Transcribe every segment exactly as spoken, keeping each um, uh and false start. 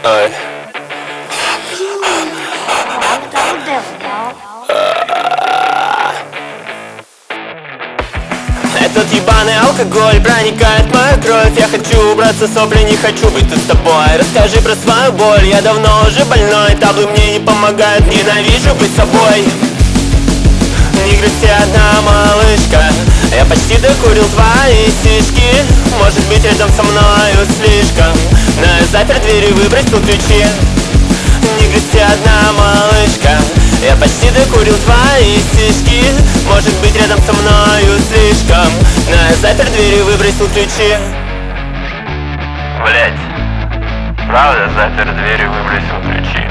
Ой. Этот ебаный алкоголь проникает в мою кровь. Я хочу убраться, сопли, не хочу быть тут с тобой. Расскажи про свою боль, я давно уже больной. Таблы мне не помогают, ненавижу быть собой. Не грусти, одна малышка, я почти докурил твои сиськи. Может быть, рядом со мною слишком, но я запер дверь и выбросил ключи. Не грусти, одна малышка, я почти докурил твои сиськи. Может быть, рядом со мною слишком, но я запер дверь и выбросил ключи. Блять, правда, запер дверь и выбросил ключи.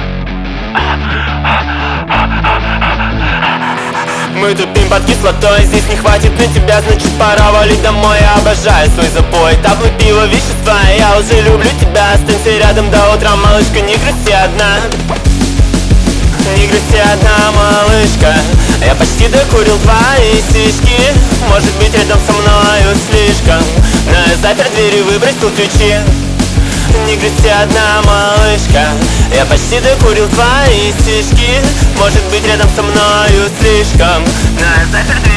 Мы тупим под кислотой, здесь не хватит на тебя, значит пора валить домой. Я обожаю свой запой, таблы, пиво, вещества. Я уже люблю тебя, останься рядом до утра, малышка, не грусти одна. Не грусти одна, малышка, я почти докурил твои сиськи. Может быть, рядом со мною слишком, но я запер дверь и выбросил ключи. Не грусти одна, малышка, я почти докурил твои сиськи. Может быть, рядом со мною слишком, но я запер дверь.